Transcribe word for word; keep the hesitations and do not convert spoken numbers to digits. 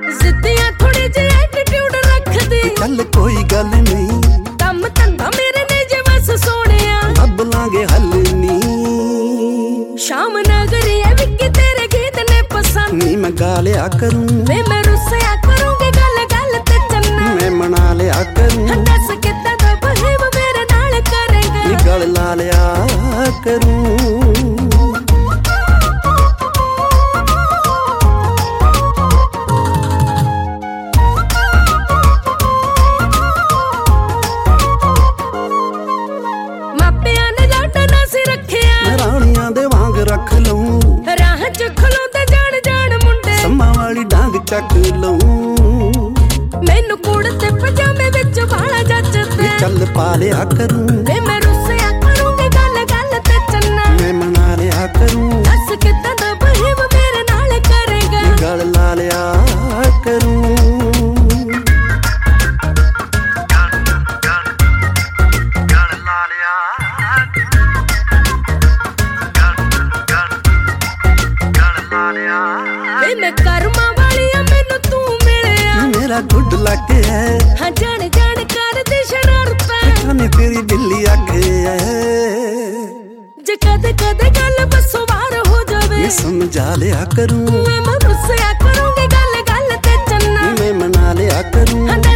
जिद्दियां थोड़ी जी एटीट्यूड रख दे। चल कोई गल नहीं, कम धंधा मेरे ने जे बस सोनिया, अब लांगे हल नी। शाम नगरी है विक्की तेरे गीत ने पसंद, नी मैं गा लिया करूं, वे मैं रुस्या करूंगी गल गल ते चन्ना, मैं मना लिया करूं, दस कितना दा बहेव मेरे नाल करेगा, नी गल ला लिया करूं। रख लूं राह च खलोंदे जान जान मुंडे, सम्मा वाली डांग चक लूं, मैनू कूड़ ते पजामे विच वाला जचदे। चल पा लिया करूं, वे मैं रुस्या करूंगी गल गल ते चन्ना, मैं मना लिया करूं, दस कितना दा बहेव मेरे नाल करेगा, गल ला लिया करूं। वे मैं कर्मा वाली आ मैनू तू मिलिया, मेरा गुड लक है, हाँ जान जान कर दी शरारतां, खाने तेरी बिल्ली आके है, जे कदे कदे गल बसों वार हो जावे, मैं समझा लिया करूं, मैं रुस्या करूंगी गल गल ते चन्ना, मैं मना लिया करूं।